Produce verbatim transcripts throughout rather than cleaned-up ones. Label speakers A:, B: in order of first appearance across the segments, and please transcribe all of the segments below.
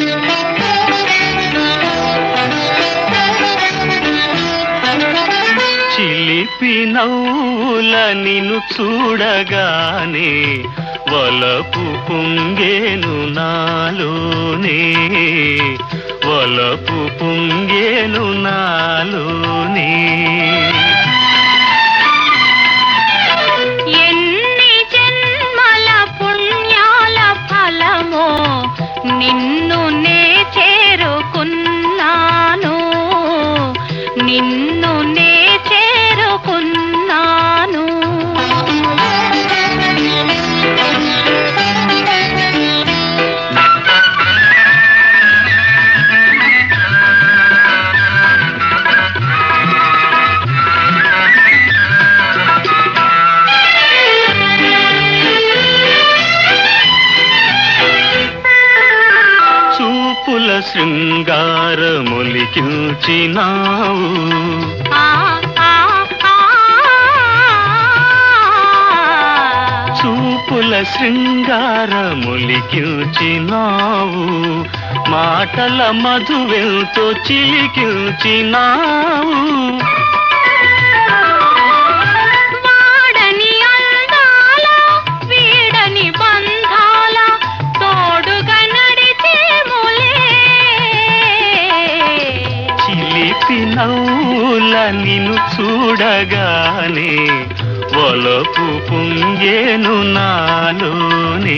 A: చిలిపి నవ్వుల నిన్ను చూడగానే వలపు పొంగేను నాలోనే, వలపు పొంగేను నాలోనే.
B: ఎన్ని జన్మల పుణ్యాల ఫలమో నిన్ను నే చేరుకున్నాను, నిన్ను నే చేరుకున్నాను.
A: చూపుల శృంగారములికించినావు, చూపుల శృంగారములికించినావు, మాటల మధువెంతో చిలికించినావు.
B: వాడని అందాల వీడని బంధాల తోడుగా నడిచేములే.
A: చిలిపి నవ్వుల నిన్ను చూడగానే వలపు పొంగేను నాలోనే.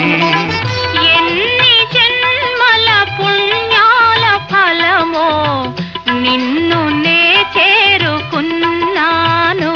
B: ఎన్ని జన్మల పుణ్యాల ఫలమో నిన్ను నే చేరుకున్నాను.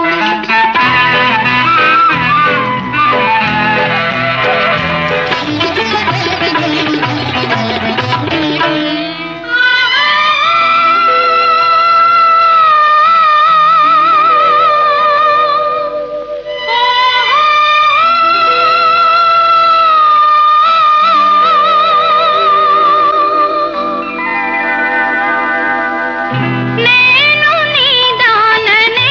B: నేను నీ దాననే,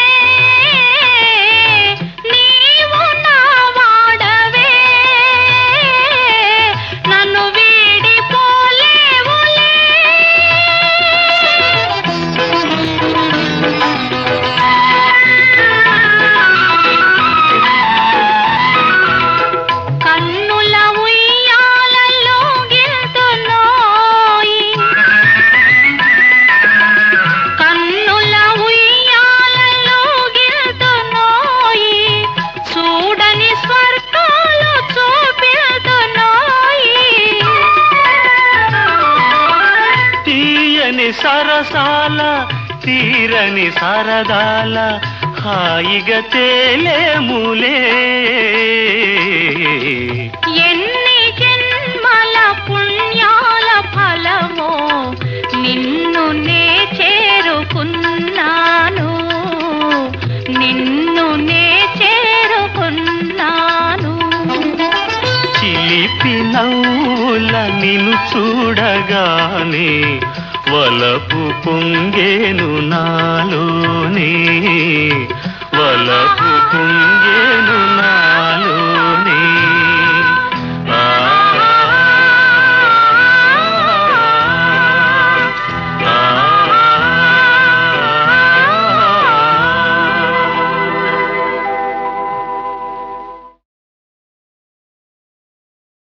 B: నీవు నా వాడవే, నన్ను వీడిపోలేవులే. కన్నుల ఉయ్యాలలో గిల్తున్నోయి, కన్నుల ఉయ్యాలలో గిల్తున్నోయి, చూడని స్వర్గాలు చూపిల్తున్నోయి.
A: తీయని సరసాల తీరని సరదాల హాయిగా తేలేములే.
B: ఎన్ని జన్మల పుణ్యాల ఫలమో నిన్ను నే చేరుకున్నాను, నిన్ను నే చేరుకున్నాను.
A: చిలిపి నవ్వుల నిన్ను చూడగానే వలపు పొంగేను నాలోనే.